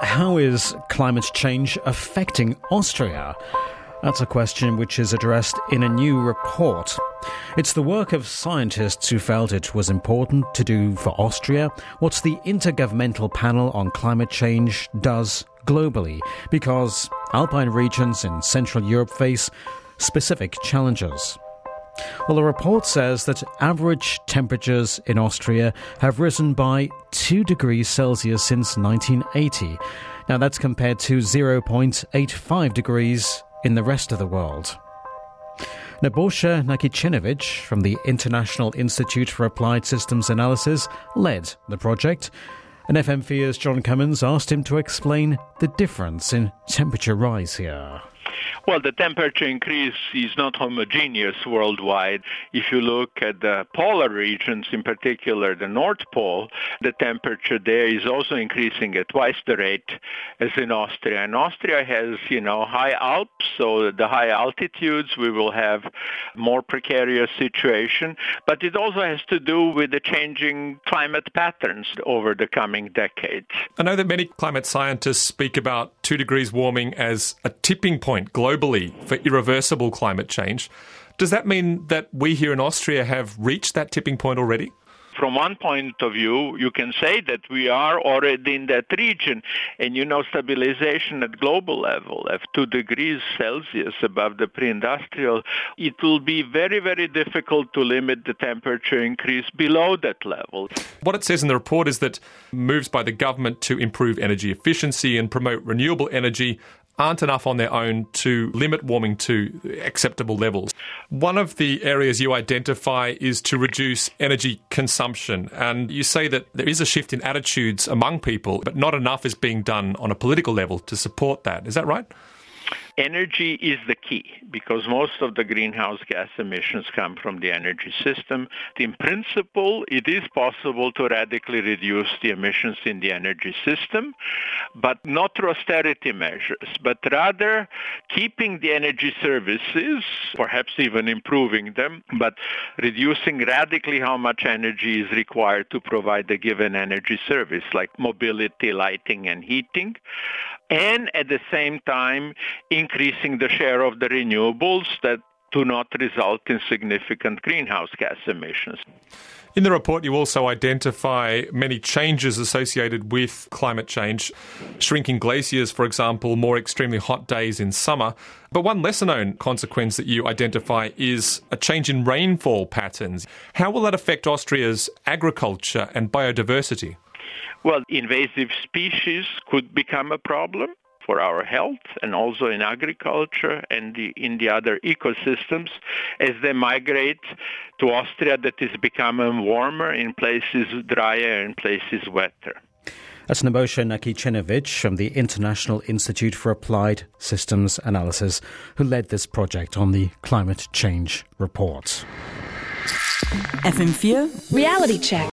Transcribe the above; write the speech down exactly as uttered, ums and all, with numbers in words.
how is climate change affecting Austria? That's a question which is addressed in a new report. It's the work of scientists who felt it was important to do for Austria what the Intergovernmental Panel on Climate Change does globally, because alpine regions in Central Europe face specific challenges. Well, the report says that average temperatures in Austria have risen by two degrees Celsius since nineteen eighty. Now, that's compared to zero point eight five degrees in the rest of the world. Nebojša Nakicinovic from the International Institute for Applied Systems Analysis led the project, and F M four's John Cummins asked him to explain the difference in temperature rise here. Well, the temperature increase is not homogeneous worldwide. If you look at the polar regions, in particular the North Pole, the temperature there is also increasing at twice the rate as in Austria. And Austria has, you know, high Alps, so the high altitudes, we will have more precarious situation. But it also has to do with the changing climate patterns over the coming decades. I know that many climate scientists speak about two degrees warming as a tipping point globally for irreversible climate change. Does that mean that we here in Austria have reached that tipping point already? From one point of view, you can say that we are already in that region. And, you know, stabilization at global level of two degrees Celsius above the pre-industrial, it will be very, very difficult to limit the temperature increase below that level. What it says in the report is that moves by the government to improve energy efficiency and promote renewable energy aren't enough on their own to limit warming to acceptable levels. One of the areas you identify is to reduce energy consumption. And you say that there is a shift in attitudes among people, but not enough is being done on a political level to support that. Is that right? Energy is the key because most of the greenhouse gas emissions come from the energy system. In principle, it is possible to radically reduce the emissions in the energy system, but not through austerity measures, but rather keeping the energy services, perhaps even improving them, but reducing radically how much energy is required to provide a given energy service, like mobility, lighting, and heating. And at the same time, increasing the share of the renewables that do not result in significant greenhouse gas emissions. In the report, you also identify many changes associated with climate change, shrinking glaciers, for example, more extremely hot days in summer. But one lesser-known consequence that you identify is a change in rainfall patterns. How will that affect Austria's agriculture and biodiversity? Well, invasive species could become a problem for our health and also in agriculture and the, in the other ecosystems as they migrate to Austria that is becoming warmer, in places drier, in places wetter. That's Nebojša Nakicinovic from the International Institute for Applied Systems Analysis, who led this project on the climate change report. F M four Reality Check.